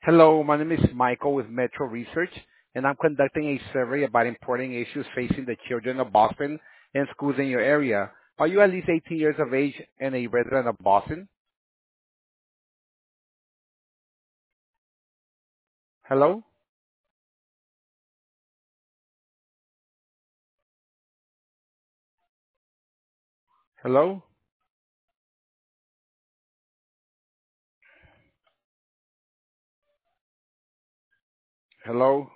Hello, my name is Michael with Metro Research, and I'm conducting a survey about important issues facing the children of Boston and schools in your area. Are you at least 18 years of age and a resident of Boston? Hello? Hello? Hello?